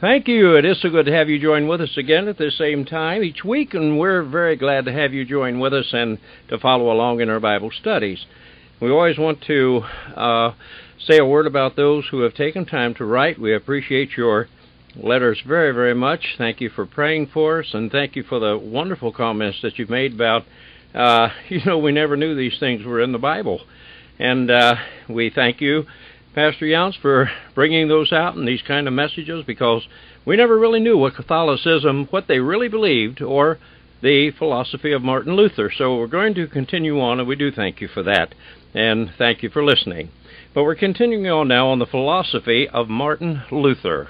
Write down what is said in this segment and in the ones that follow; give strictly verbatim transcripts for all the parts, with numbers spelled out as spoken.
Thank you. It is so good to have you join with us again at the same time each week, and we're very glad to have you join with us and to follow along in our Bible studies. We always want to uh, say a word about those who have taken time to write. We appreciate your letters very, very much. Thank you for praying for us, and thank you for the wonderful comments that you've made about, uh, you know, we never knew these things were in the Bible. And uh, we thank you, Pastor Younce, for bringing those out and these kind of messages, because we never really knew what Catholicism, what they really believed, or the philosophy of Martin Luther. So we're going to continue on, and we do thank you for that, and thank you for listening. But we're continuing on now on the philosophy of Martin Luther,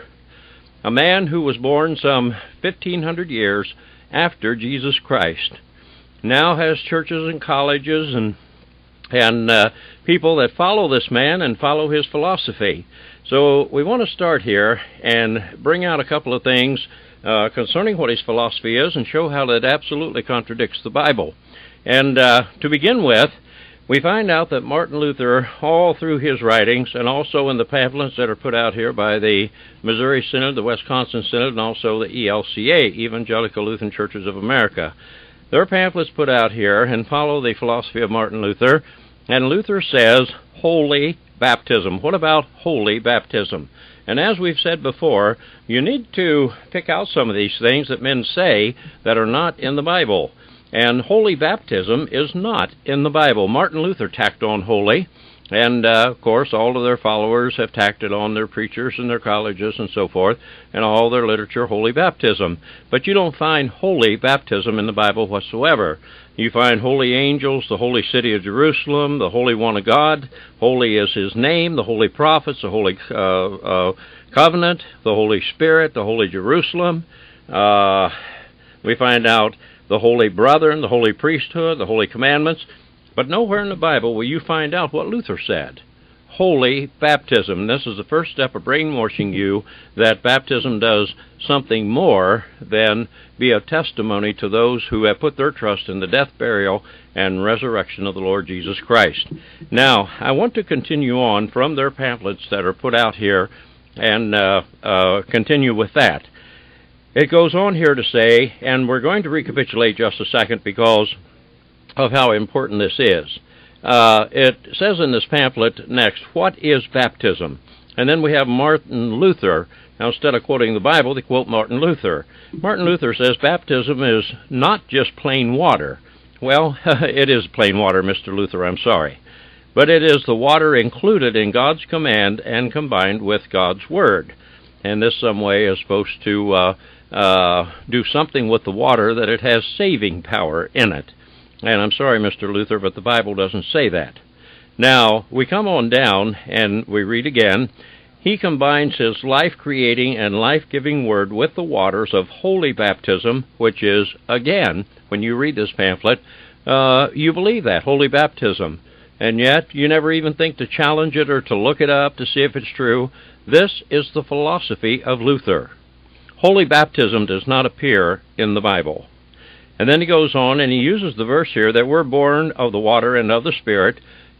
a man who was born some fifteen hundred years after Jesus Christ, now has churches and colleges and and uh, people that follow this man and follow his philosophy. So we want to start here and bring out a couple of things uh, concerning what his philosophy is and show how that absolutely contradicts the Bible. And uh, to begin with, we find out that Martin Luther, all through his writings, and also in the pamphlets that are put out here by the Missouri Synod, the Wisconsin Synod, and also the E L C A, Evangelical Lutheran Churches of America, their pamphlets put out here and follow the philosophy of Martin Luther. And Luther says, holy baptism. What about holy baptism? And as we've said before, you need to pick out some of these things that men say that are not in the Bible. And holy baptism is not in the Bible. Martin Luther tacked on holy, and uh, of course all of their followers have tacked it on, their preachers and their colleges and so forth, and all their literature, holy baptism. But you don't find holy baptism in the Bible whatsoever. You find holy angels, the holy city of Jerusalem, the Holy One of God, holy is his name, the holy prophets, the holy uh, uh, covenant, the Holy Spirit, the holy Jerusalem. Uh, we find out the holy brethren, the holy priesthood, the holy commandments. But nowhere in the Bible will you find out what Luther said. Holy baptism. This is the first step of brainwashing you that baptism does something more than be a testimony to those who have put their trust in the death, burial, and resurrection of the Lord Jesus Christ. Now, I want to continue on from their pamphlets that are put out here and uh, uh, continue with that. It goes on here to say, and we're going to recapitulate just a second because of how important this is. Uh, it says in this pamphlet next, what is baptism? And then we have Martin Luther. Now, instead of quoting the Bible, they quote Martin Luther. Martin Luther says baptism is not just plain water. Well, it is plain water, Mister Luther, I'm sorry. But it is the water included in God's command and combined with God's Word. And this some way is supposed to uh, uh, do something with the water that it has saving power in it. And I'm sorry, Mister Luther, but the Bible doesn't say that. Now, we come on down and we read again, he combines his life-creating and life-giving word with the waters of holy baptism, which is, again, when you read this pamphlet, uh, you believe that, holy baptism. And yet, you never even think to challenge it or to look it up to see if it's true. This is the philosophy of Luther. Holy baptism does not appear in the Bible. And then he goes on and he uses the verse here that we're born of the water and of the Spirit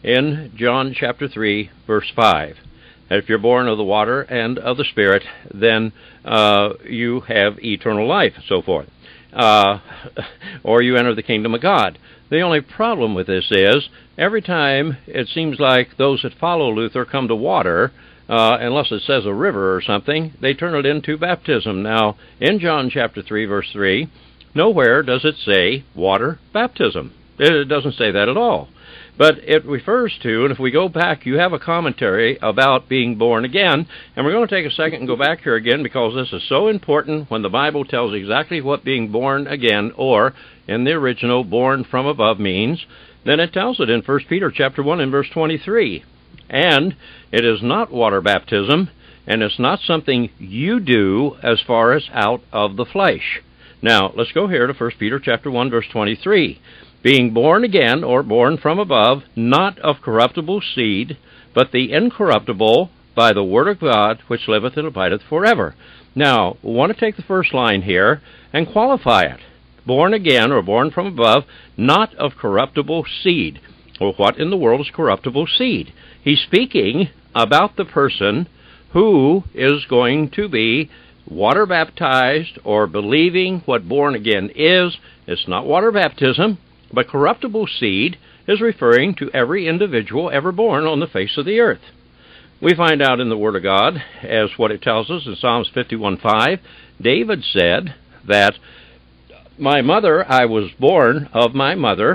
in John chapter three, verse five. That if you're born of the water and of the Spirit, then uh, you have eternal life, and so forth. Uh, or you enter the kingdom of God. The only problem with this is, every time it seems like those that follow Luther come to water, uh, unless it says a river or something, they turn it into baptism. Now, in John chapter three, verse three, nowhere does it say water baptism. It doesn't say that at all. But it refers to, and if we go back, you have a commentary about being born again, and we're going to take a second and go back here again because this is so important when the Bible tells exactly what being born again, or in the original, born from above means. Then it tells it in First Peter chapter one and verse twenty-three. And it is not water baptism, and it's not something you do as far as out of the flesh. Now, let's go here to First Peter chapter one, verse twenty-three. Being born again, or born from above, not of corruptible seed, but the incorruptible, by the word of God, which liveth and abideth forever. Now, we want to take the first line here and qualify it. Born again, or born from above, not of corruptible seed. Well, what in the world is corruptible seed? He's speaking about the person who is going to be water baptized or believing what born again is, it's not water baptism, but corruptible seed is referring to every individual ever born on the face of the earth. We find out in the Word of God, as what it tells us in Psalms fifty-one five, David said that, my mother, I was born of my mother,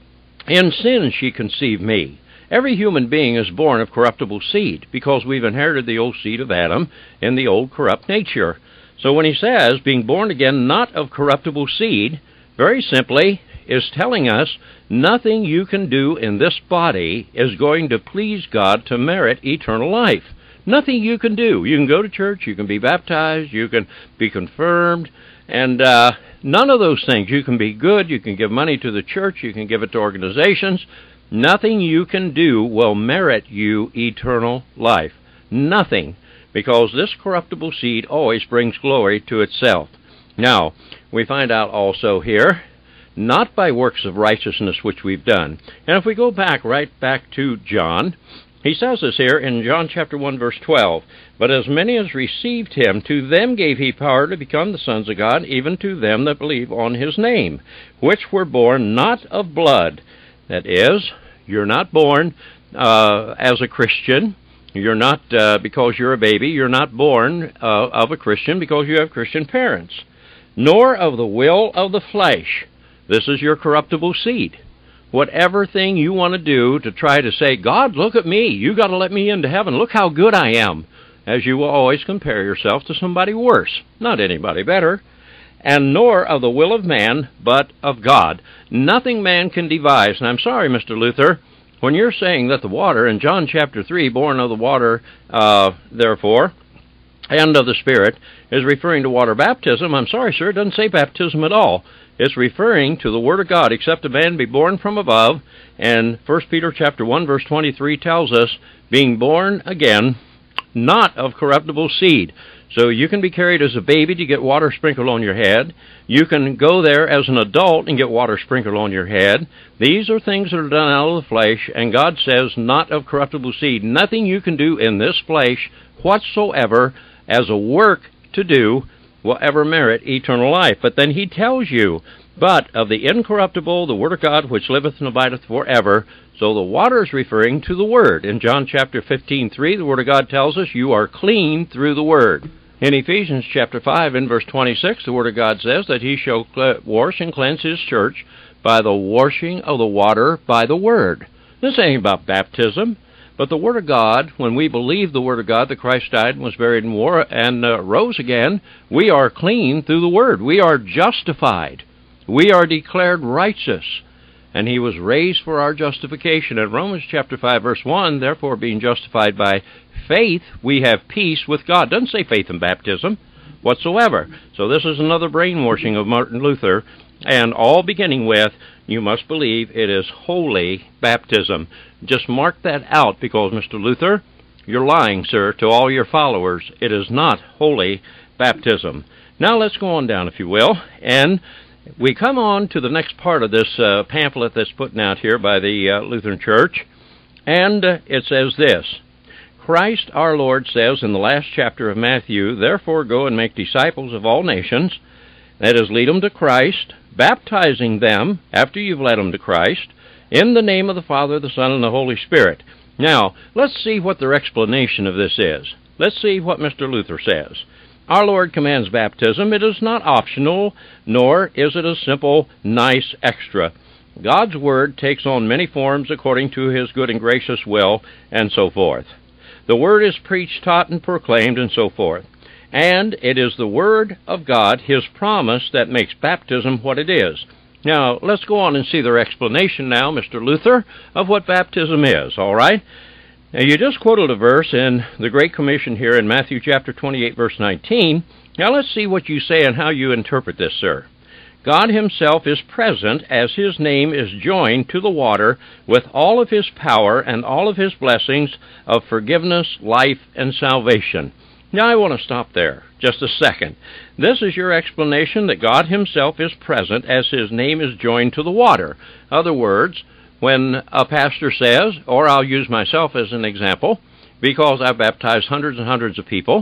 in sin she conceived me. Every human being is born of corruptible seed because we've inherited the old seed of Adam in the old corrupt nature. So when he says, being born again not of corruptible seed, very simply is telling us nothing you can do in this body is going to please God to merit eternal life. Nothing you can do. You can go to church, you can be baptized, you can be confirmed, and uh, none of those things. You can be good, you can give money to the church, you can give it to organizations. Nothing you can do will merit you eternal life. Nothing, because this corruptible seed always brings glory to itself. Now, we find out also here, not by works of righteousness which we've done. And if we go back, right back to John, he says this here in John chapter one, verse twelve, but as many as received him, to them gave he power to become the sons of God, even to them that believe on his name, which were born not of blood. That is, you're not born uh, as a Christian. You're not, uh, because you're a baby, you're not born uh, of a Christian because you have Christian parents. Nor of the will of the flesh. This is your corruptible seed. Whatever thing you want to do to try to say, God, look at me. You got to let me into heaven. Look how good I am. As you will always compare yourself to somebody worse, not anybody better. And nor of the will of man, but of God. Nothing man can devise. And I'm sorry, Mister Luther, when you're saying that the water, in John chapter three, born of the water, uh, therefore, and of the Spirit, is referring to water baptism, I'm sorry, sir, it doesn't say baptism at all. It's referring to the Word of God, except a man be born from above, and First Peter chapter one, verse twenty-three tells us, being born again, not of corruptible seed. So you can be carried as a baby to get water sprinkled on your head. You can go there as an adult and get water sprinkled on your head. These are things that are done out of the flesh, and God says not of corruptible seed. Nothing you can do in this flesh whatsoever as a work to do will ever merit eternal life. But then he tells you, but of the incorruptible, the Word of God, which liveth and abideth forever. So the water is referring to the Word. In John chapter fifteen three, the Word of God tells us, you are clean through the Word. In Ephesians chapter five, in verse twenty-six, the Word of God says that he shall wash and cleanse his church by the washing of the water by the Word. This ain't about baptism. But the Word of God, when we believe the Word of God, that Christ died and was buried and, war, and uh, rose again, we are clean through the Word. We are justified. We are declared righteous. And he was raised for our justification. In Romans chapter five, verse one, therefore being justified by faith, we have peace with God. It doesn't say faith in baptism whatsoever. So this is another brainwashing of Martin Luther. And all beginning with, you must believe it is holy baptism. Just mark that out, because, Mister Luther, you're lying, sir, to all your followers. It is not holy baptism. Now let's go on down, if you will, and we come on to the next part of this uh, pamphlet that's put out here by the uh, Lutheran Church, and uh, it says this. Christ our Lord says in the last chapter of Matthew, therefore go and make disciples of all nations, that is, lead them to Christ, baptizing them, after you've led them to Christ, in the name of the Father, the Son, and the Holy Spirit. Now, let's see what their explanation of this is. Let's see what Mister Luther says. Our Lord commands baptism. It is not optional, nor is it a simple, nice extra. God's Word takes on many forms according to His good and gracious will, and so forth. The Word is preached, taught, and proclaimed, and so forth. And it is the Word of God, His promise, that makes baptism what it is. Now, let's go on and see their explanation now, Mister Luther, of what baptism is, all right? Now, you just quoted a verse in the Great Commission here in Matthew chapter twenty-eight, verse nineteen. Now, let's see what you say and how you interpret this, sir. God Himself is present as His name is joined to the water with all of His power and all of His blessings of forgiveness, life, and salvation. Now, I want to stop there just a second. This is your explanation that God Himself is present as His name is joined to the water. In other words, when a pastor says, or I'll use myself as an example, because I've baptized hundreds and hundreds of people,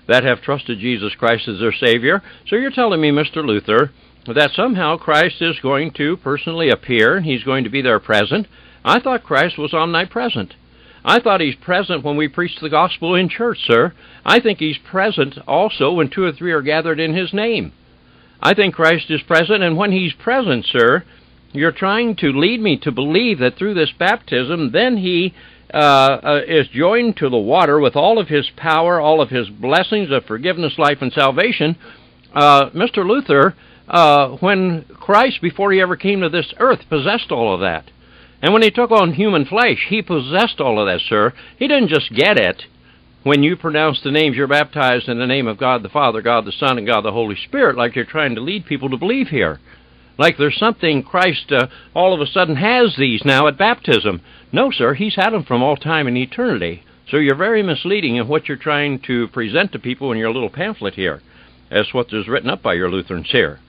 that have trusted Jesus Christ as their Savior. So you're telling me, Mister Luther, that somehow Christ is going to personally appear, and He's going to be there present. I thought Christ was omnipresent. I thought He's present when we preach the gospel in church, sir. I think He's present also when two or three are gathered in His name. I think Christ is present, and when He's present, sir, you're trying to lead me to believe that through this baptism, then He uh, uh, is joined to the water with all of His power, all of His blessings of forgiveness, life, and salvation. Uh, Mister Luther, uh, when Christ, before He ever came to this earth, possessed all of that. And when He took on human flesh, He possessed all of that, sir. He didn't just get it. When you pronounce the names, you're baptized in the name of God the Father, God the Son, and God the Holy Spirit, like you're trying to lead people to believe here. Like there's something Christ uh, all of a sudden has these now at baptism. No, sir, He's had them from all time and eternity. So you're very misleading in what you're trying to present to people in your little pamphlet here. That's what is written up by your Lutherans here.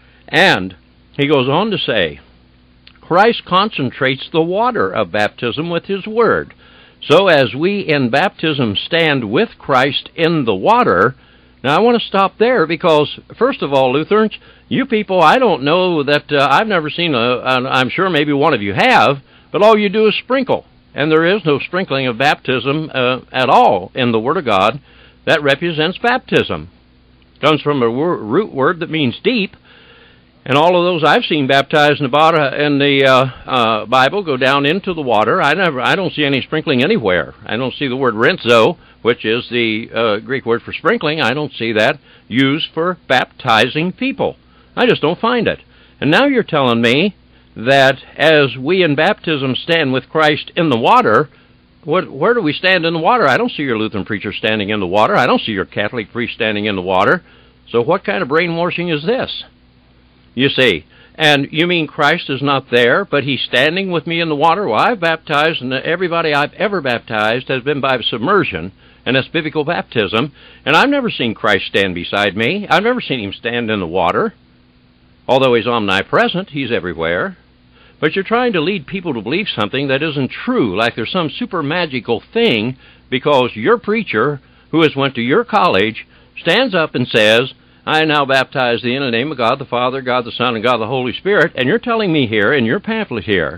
And he goes on to say, Christ concentrates the water of baptism with His Word. So as we in baptism stand with Christ in the water, now I want to stop there because, first of all, Lutherans, you people, I don't know that, uh, I've never seen, a, a, I'm sure maybe one of you have, but all you do is sprinkle. And there is no sprinkling of baptism uh, at all in the Word of God that represents baptism. It comes from a wor- root word that means deep. And all of those I've seen baptized in the, bottom, in the uh, uh, Bible go down into the water. I never, I don't see any sprinkling anywhere. I don't see the word rinzo, which is the uh, Greek word for sprinkling. I don't see that used for baptizing people. I just don't find it. And now you're telling me that as we in baptism stand with Christ in the water, what, where do we stand in the water? I don't see your Lutheran preacher standing in the water. I don't see your Catholic priest standing in the water. So what kind of brainwashing is this? You see, and you mean Christ is not there, but He's standing with me in the water? Well, I've baptized, and everybody I've ever baptized has been by submersion, and that's biblical baptism, and I've never seen Christ stand beside me. I've never seen Him stand in the water. Although He's omnipresent, He's everywhere. But you're trying to lead people to believe something that isn't true, like there's some super magical thing, because your preacher, who has went to your college, stands up and says, I now baptize thee in the name of God the Father, God the Son, and God the Holy Spirit, and you're telling me here in your pamphlet here,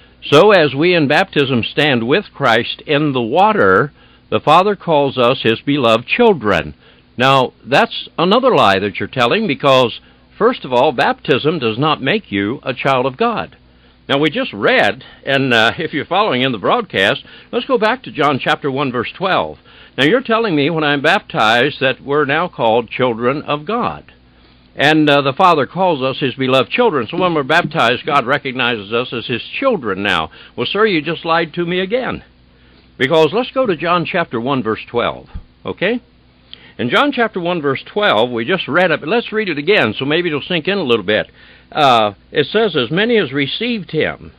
so as we in baptism stand with Christ in the water, the Father calls us His beloved children. Now, that's another lie that you're telling, because, first of all, baptism does not make you a child of God. Now, we just read, and uh, if you're following in the broadcast, let's go back to John chapter one, verse twelve. Now, you're telling me when I'm baptized that we're now called children of God. And uh, the Father calls us His beloved children. So when we're baptized, God recognizes us as His children now. Well, sir, you just lied to me again. Because let's go to John chapter one, verse twelve. Okay? In John chapter one, verse twelve, we just read it, but let's read it again, so maybe it'll sink in a little bit. Uh, it says, as many as received Him,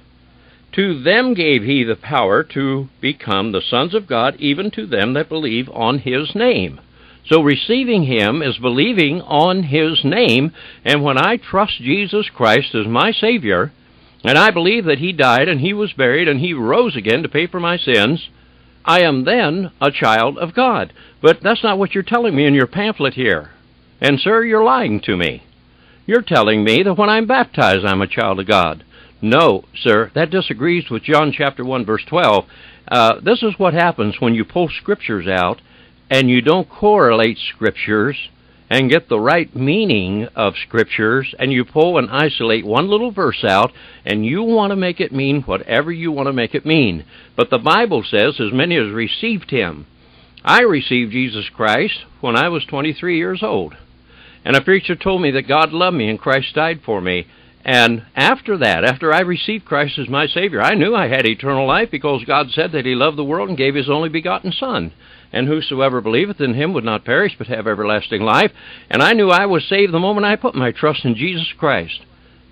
to them gave He the power to become the sons of God, even to them that believe on His name. So receiving Him is believing on His name, and when I trust Jesus Christ as my Savior, and I believe that He died and He was buried and He rose again to pay for my sins, I am then a child of God. But that's not what you're telling me in your pamphlet here. And, sir, you're lying to me. You're telling me that when I'm baptized, I'm a child of God. No, sir, that disagrees with John chapter one, verse twelve. Uh, this is what happens when you pull Scriptures out and you don't correlate Scriptures and get the right meaning of Scriptures, and you pull and isolate one little verse out, and you want to make it mean whatever you want to make it mean. But the Bible says, as many as received Him. I received Jesus Christ when I was twenty-three years old. And a preacher told me that God loved me and Christ died for me. And after that, after I received Christ as my Savior, I knew I had eternal life because God said that He loved the world and gave His only begotten Son. And whosoever believeth in Him would not perish but have everlasting life. And I knew I was saved the moment I put my trust in Jesus Christ.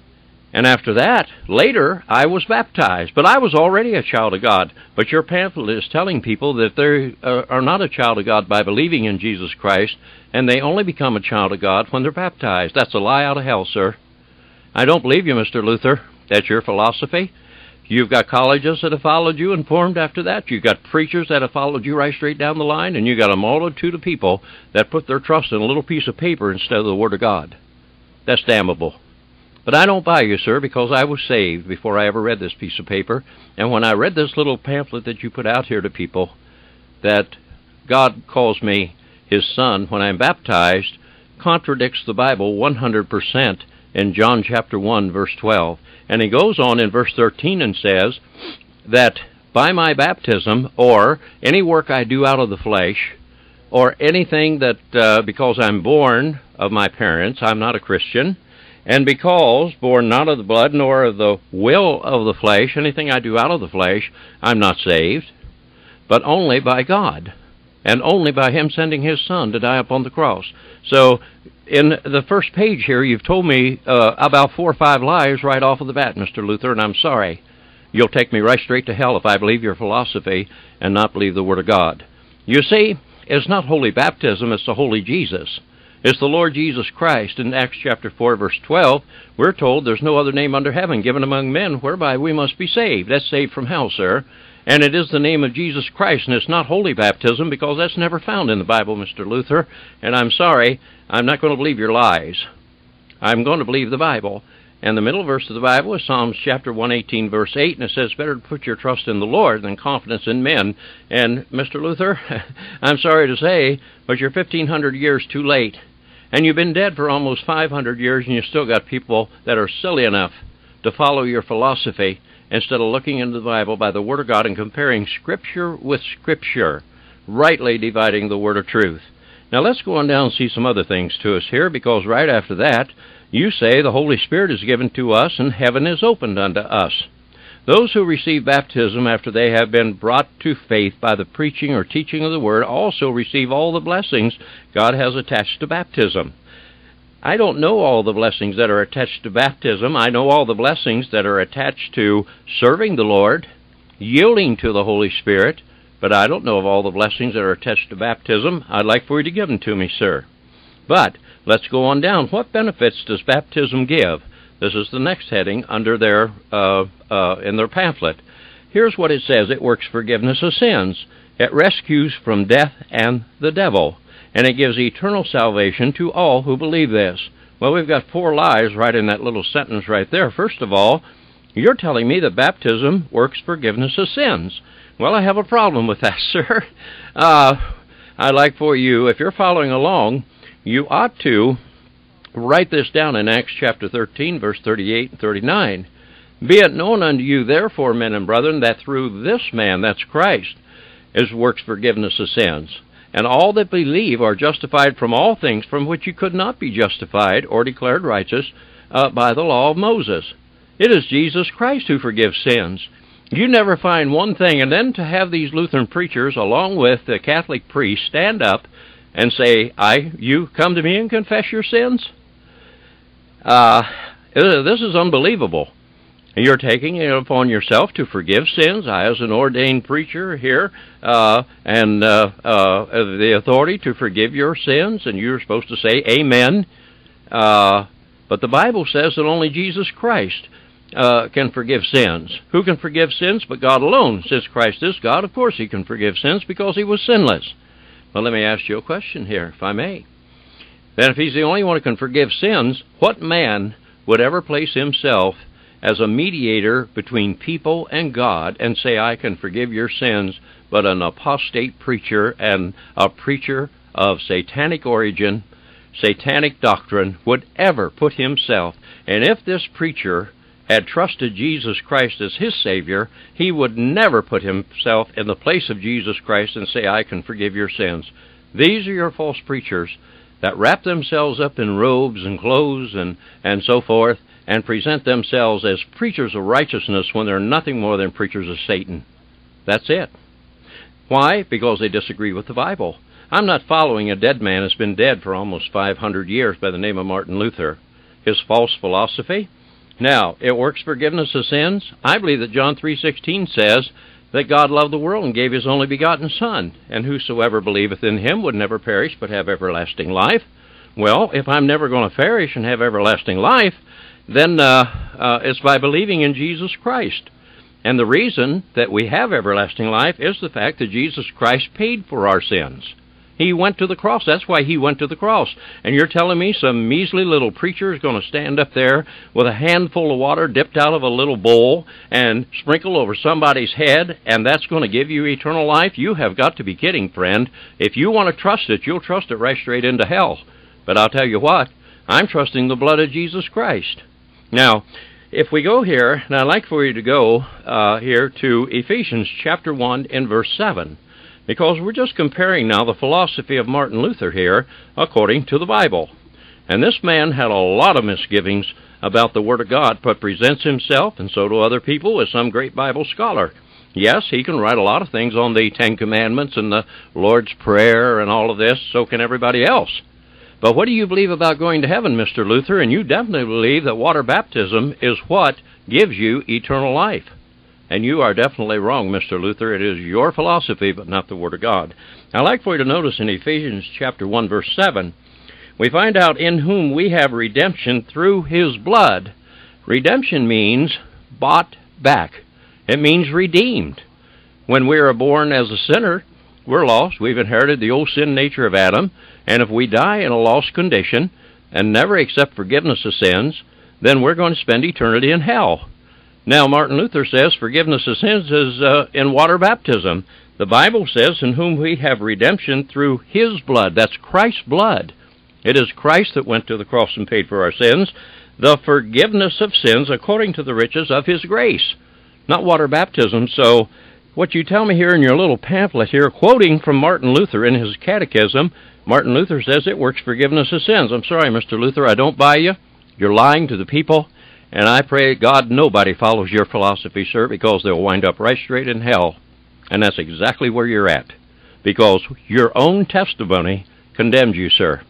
And after that, later, I was baptized. But I was already a child of God. But your pamphlet is telling people that they are not a child of God by believing in Jesus Christ, and they only become a child of God when they're baptized. That's a lie out of hell, sir. I don't believe you, Mister Luther. That's your philosophy. You've got colleges that have followed you and formed after that. You've got preachers that have followed you right straight down the line, and you've got a multitude of people that put their trust in a little piece of paper instead of the Word of God. That's damnable. But I don't buy you, sir, because I was saved before I ever read this piece of paper. And when I read this little pamphlet that you put out here to people, that God calls me His Son when I'm baptized, contradicts the Bible one hundred percent in John chapter one, verse twelve. And he goes on in verse thirteen and says that by my baptism, or any work I do out of the flesh, or anything that, uh, because I'm born of my parents, I'm not a Christian, and because, born not of the blood, nor of the will of the flesh, anything I do out of the flesh, I'm not saved, but only by God, and only by Him sending His Son to die upon the cross. So, in the first page here, you've told me uh, about four or five lies right off of the bat, Mister Luther, and I'm sorry. You'll take me right straight to hell if I believe your philosophy and not believe the Word of God. You see, it's not holy baptism, it's the holy Jesus. It's the Lord Jesus Christ. In Acts chapter four, verse twelve, we're told there's no other name under heaven given among men whereby we must be saved. That's saved from hell, sir. And it is the name of Jesus Christ, and it's not holy baptism because that's never found in the Bible, Mister Luther. And I'm sorry, I'm not going to believe your lies. I'm going to believe the Bible. And the middle verse of the Bible is Psalms chapter one eighteen, verse eight, and it says, better to put your trust in the Lord than confidence in men. And, Mister Luther, I'm sorry to say, but you're fifteen hundred years too late. And you've been dead for almost five hundred years, and you've still got people that are silly enough to follow your philosophy instead of looking into the Bible by the Word of God and comparing Scripture with Scripture, rightly dividing the word of truth. Now let's go on down and see some other things to us here, because right after that, you say the Holy Spirit is given to us and heaven is opened unto us. Those who receive baptism after they have been brought to faith by the preaching or teaching of the Word also receive all the blessings God has attached to baptism. I don't know all the blessings that are attached to baptism. I know all the blessings that are attached to serving the Lord, yielding to the Holy Spirit, but I don't know of all the blessings that are attached to baptism. I'd like for you to give them to me, sir. But let's go on down. What benefits does baptism give? This is the next heading under their uh, uh, in their pamphlet. Here's what it says. It works forgiveness of sins. It rescues from death and the devil. And it gives eternal salvation to all who believe this. Well, we've got four lies right in that little sentence right there. First of all, you're telling me that baptism works forgiveness of sins. Well, I have a problem with that, sir. Uh, I'd like for you, if you're following along, you ought to write this down in Acts chapter thirteen, verse thirty-eight and thirty-nine. Be it known unto you, therefore, men and brethren, that through this man, that's Christ, is works forgiveness of sins. And all that believe are justified from all things from which you could not be justified or declared righteous uh, by the law of Moses. It is Jesus Christ who forgives sins. You never find one thing, and then to have these Lutheran preachers, along with the Catholic priests, stand up and say, I, you come to me and confess your sins? Uh, this is unbelievable. You're taking it upon yourself to forgive sins. I, as an ordained preacher here, uh, and uh, uh, the authority to forgive your sins, and you're supposed to say amen. Uh, but the Bible says that only Jesus Christ uh, can forgive sins. Who can forgive sins but God alone? Since Christ is God, of course He can forgive sins because He was sinless. Well, let me ask you a question here, if I may. Then if He's the only one who can forgive sins, what man would ever place himself as a mediator between people and God and say, I can forgive your sins, but an apostate preacher and a preacher of satanic origin, satanic doctrine, would ever put himself? And if this preacher had trusted Jesus Christ as his Savior, he would never put himself in the place of Jesus Christ and say, I can forgive your sins. These are your false preachers that wrap themselves up in robes and clothes and, and so forth, and present themselves as preachers of righteousness when they're nothing more than preachers of Satan. That's it. Why? Because they disagree with the Bible. I'm not following a dead man who's been dead for almost five hundred years by the name of Martin Luther. His false philosophy. Now, it works forgiveness of sins. I believe that John three sixteen says that God loved the world and gave His only begotten Son, and whosoever believeth in Him would never perish but have everlasting life. Well, if I'm never going to perish and have everlasting life, then uh, uh, it's by believing in Jesus Christ. And the reason that we have everlasting life is the fact that Jesus Christ paid for our sins. He went to the cross. That's why he went to the cross. And you're telling me some measly little preacher is going to stand up there with a handful of water dipped out of a little bowl and sprinkle over somebody's head, and that's going to give you eternal life? You have got to be kidding, friend. If you want to trust it, you'll trust it right straight into hell. But I'll tell you what, I'm trusting the blood of Jesus Christ. Now, if we go here, and I'd like for you to go uh, here to Ephesians chapter one and verse seven, because we're just comparing now the philosophy of Martin Luther here according to the Bible. And this man had a lot of misgivings about the Word of God, but presents himself, and so do other people, as some great Bible scholar. Yes, he can write a lot of things on the Ten Commandments and the Lord's Prayer and all of this, so can everybody else. But what do you believe about going to heaven, Mister Luther? And you definitely believe that water baptism is what gives you eternal life. And you are definitely wrong, Mister Luther. It is your philosophy, but not the Word of God. I'd like for you to notice in Ephesians chapter one, verse seven, we find out in whom we have redemption through his blood. Redemption means bought back. It means redeemed. When we are born as a sinner, we're lost. We've inherited the old sin nature of Adam. And if we die in a lost condition and never accept forgiveness of sins, then we're going to spend eternity in hell. Now, Martin Luther says forgiveness of sins is uh, in water baptism. The Bible says, in whom we have redemption through his blood. That's Christ's blood. It is Christ that went to the cross and paid for our sins. The forgiveness of sins according to the riches of his grace. Not water baptism. So what you tell me here in your little pamphlet here, quoting from Martin Luther in his catechism, Martin Luther says it works forgiveness of sins. I'm sorry, Mister Luther, I don't buy you. You're lying to the people. And I pray God nobody follows your philosophy, sir, because they'll wind up right straight in hell. And that's exactly where you're at, because your own testimony condemns you, sir.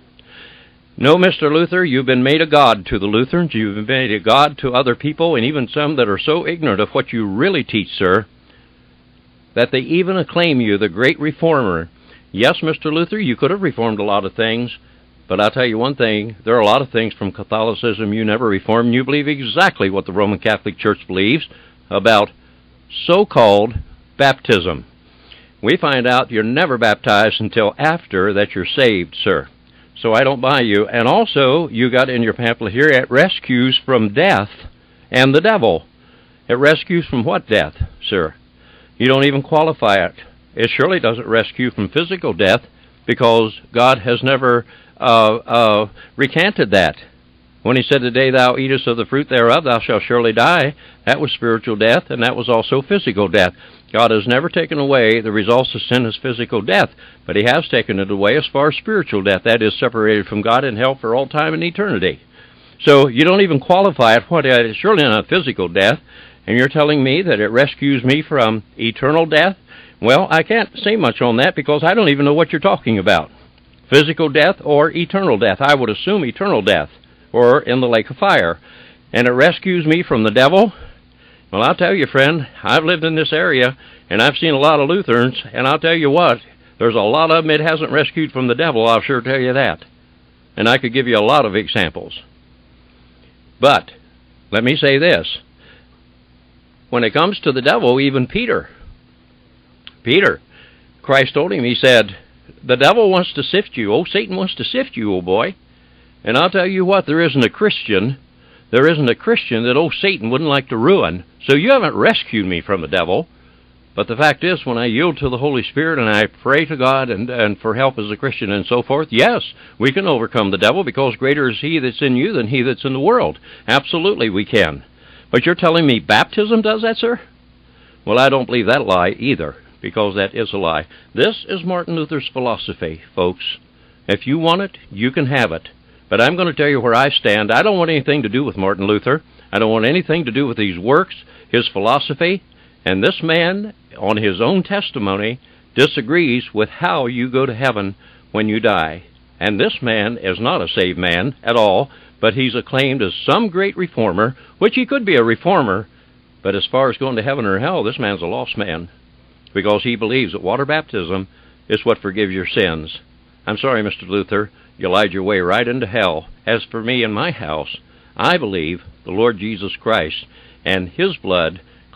No, Mister Luther, you've been made a god to the Lutherans. You've been made a god to other people, and even some that are so ignorant of what you really teach, sir, that they even acclaim you the great reformer. Yes, Mister Luther, you could have reformed a lot of things, but I'll tell you one thing, there are a lot of things from Catholicism you never reformed. You believe exactly what the Roman Catholic Church believes about so-called baptism. We find out you're never baptized until after that you're saved, sir. So I don't buy you. And also, you got in your pamphlet here, it rescues from death and the devil. It rescues from what death, sir? You don't even qualify it. It surely doesn't rescue from physical death, because God has never uh, uh, recanted that. When he said, the day thou eatest of the fruit thereof, thou shalt surely die, that was spiritual death, and that was also physical death. God has never taken away the results of sin as physical death, but he has taken it away as far as spiritual death. That is separated from God in hell for all time and eternity. So you don't even qualify it. What is surely not physical death, and you're telling me that it rescues me from eternal death? Well, I can't say much on that because I don't even know what you're talking about. Physical death or eternal death? I would assume eternal death, or in the lake of fire. And it rescues me from the devil? Well, I'll tell you, friend, I've lived in this area, and I've seen a lot of Lutherans, and I'll tell you what, there's a lot of them it hasn't rescued from the devil, I'll sure tell you that. And I could give you a lot of examples. But, let me say this. When it comes to the devil, even Peter, Peter, Christ told him, he said, the devil wants to sift you. Oh, Satan wants to sift you, old boy. And I'll tell you what, there isn't a Christian, there isn't a Christian that old Satan wouldn't like to ruin. So you haven't rescued me from the devil. But the fact is, when I yield to the Holy Spirit and I pray to God and, and for help as a Christian and so forth, yes, we can overcome the devil, because greater is he that's in you than he that's in the world. Absolutely we can. But you're telling me baptism does that, sir? Well, I don't believe that lie either, because that is a lie. This is Martin Luther's philosophy, folks. If you want it, you can have it. But I'm going to tell you where I stand. I don't want anything to do with Martin Luther. I don't want anything to do with these works, his philosophy. And this man, on his own testimony, disagrees with how you go to heaven when you die. And this man is not a saved man at all, but he's acclaimed as some great reformer, which he could be a reformer. But as far as going to heaven or hell, this man's a lost man, because he believes that water baptism is what forgives your sins. I'm sorry, Mister Luther, you lied your way right into hell. As for me and my house, I believe the Lord Jesus Christ and his blood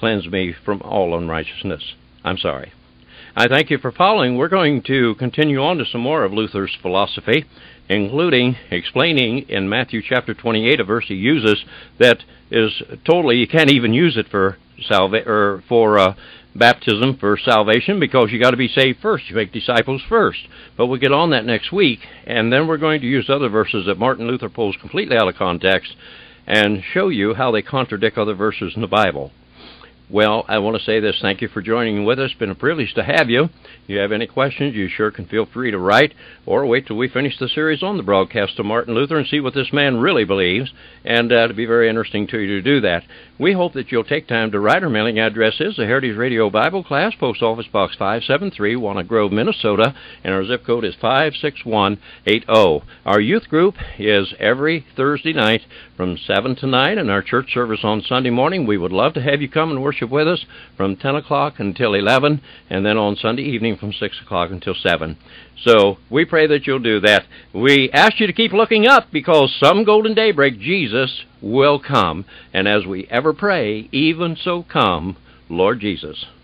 cleanse me from all unrighteousness. I'm sorry. I thank you for following. We're going to continue on to some more of Luther's philosophy, including explaining in Matthew chapter twenty-eight a verse he uses that is totally, you can't even use it for salva- or for uh, baptism for salvation, because you got to be saved first. You make disciples first. But we'll get on that next week, and then we're going to use other verses that Martin Luther pulls completely out of context and show you how they contradict other verses in the Bible. Well, I want to say this. Thank you for joining with us. It's been a privilege to have you. If you have any questions, you sure can feel free to write, or wait till we finish the series on the broadcast of Martin Luther and see what this man really believes, and uh, it'll be very interesting to you to do that. We hope that you'll take time to write. Our mailing address is the Heritage Radio Bible Class, Post Office Box five seven three, Walnut Grove, Minnesota, and our zip code is five six one eight zero. Our youth group is every Thursday night from seven to nine, and our church service on Sunday morning. We would love to have you come and worship with us from ten o'clock until eleven, and then on Sunday evening from six o'clock until seven. So we pray that you'll do that. We ask you to keep looking up, because some golden daybreak Jesus will come. And as we ever pray, even so come, Lord Jesus.